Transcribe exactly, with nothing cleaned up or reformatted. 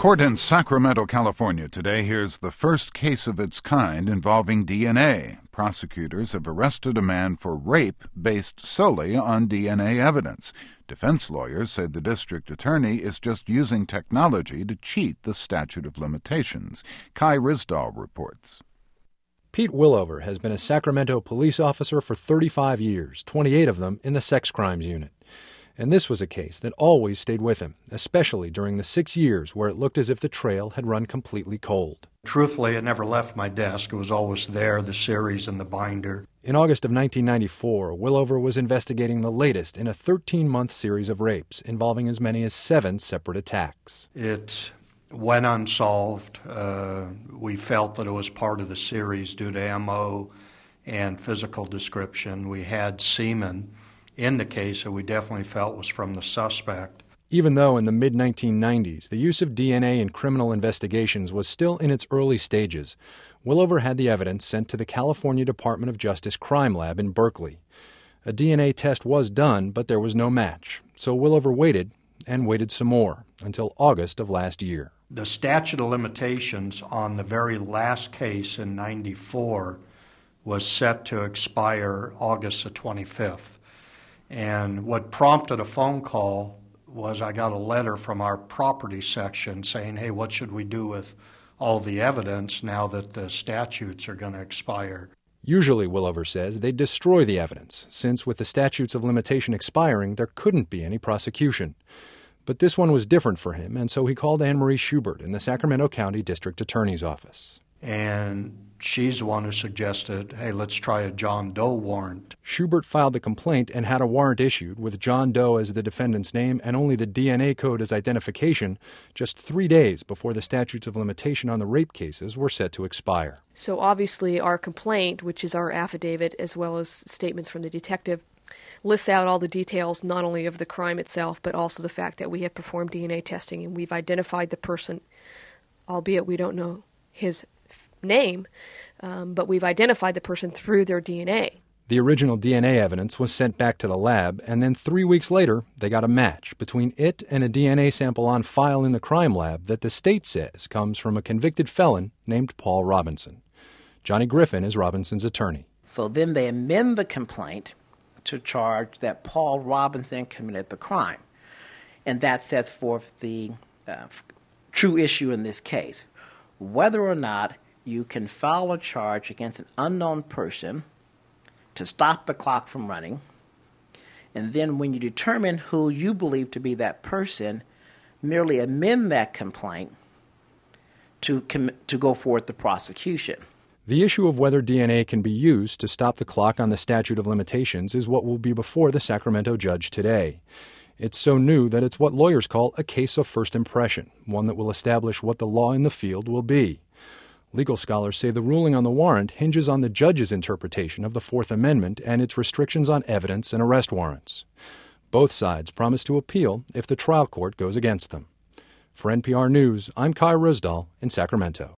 Court in Sacramento, California today hears the first case of its kind involving D N A. Prosecutors have arrested a man for rape based solely on D N A evidence. Defense lawyers say the district attorney is just using technology to cheat the statute of limitations. Kai Ryssdal reports. Pete Willover has been a Sacramento police officer for thirty-five years, twenty-eight of them in the sex crimes unit. And this was a case that always stayed with him, especially during the six years where it looked as if the trail had run completely cold. Truthfully, it never left my desk. It was always there, the series and the binder. In August of nineteen ninety-four, Willover was investigating the latest in a thirteen-month series of rapes involving as many as seven separate attacks. It went unsolved. Uh, we felt that it was part of the series due to M O and physical description. We had semen in the case that we definitely felt was from the suspect. Even though in the mid nineteen nineties the use of D N A in criminal investigations was still in its early stages, Willover had the evidence sent to the California Department of Justice Crime Lab in Berkeley. A D N A test was done, but there was no match. So Willover waited and waited some more until August of last year. The statute of limitations on the very last case in ninety-four was set to expire August the twenty-fifth. And what prompted a phone call was I got a letter from our property section saying, hey, what should we do with all the evidence now that the statutes are going to expire? Usually, Willover says, they destroy the evidence, since with the statutes of limitation expiring, there couldn't be any prosecution. But this one was different for him, and so he called Anne Marie Schubert in the Sacramento County District Attorney's Office. And she's the one who suggested, hey, let's try a John Doe warrant. Schubert filed the complaint and had a warrant issued with John Doe as the defendant's name and only the D N A code as identification just three days before the statutes of limitation on the rape cases were set to expire. So obviously our complaint, which is our affidavit as well as statements from the detective, lists out all the details not only of the crime itself but also the fact that we have performed D N A testing and we've identified the person, albeit we don't know his name, um, but we've identified the person through their D N A. The original D N A evidence was sent back to the lab, and then three weeks later, they got a match between it and a D N A sample on file in the crime lab that the state says comes from a convicted felon named Paul Robinson. Johnny Griffin is Robinson's attorney. So then they amend the complaint to charge that Paul Robinson committed the crime, and that sets forth the uh, true issue in this case. Whether or not you can file a charge against an unknown person to stop the clock from running, and then when you determine who you believe to be that person, merely amend that complaint to com- to go forward the prosecution. The issue of whether D N A can be used to stop the clock on the statute of limitations is what will be before the Sacramento judge today. It's so new that it's what lawyers call a case of first impression, one that will establish what the law in the field will be. Legal scholars say the ruling on the warrant hinges on the judge's interpretation of the Fourth Amendment and its restrictions on evidence and arrest warrants. Both sides promise to appeal if the trial court goes against them. For N P R News, I'm Kai Ryssdal in Sacramento.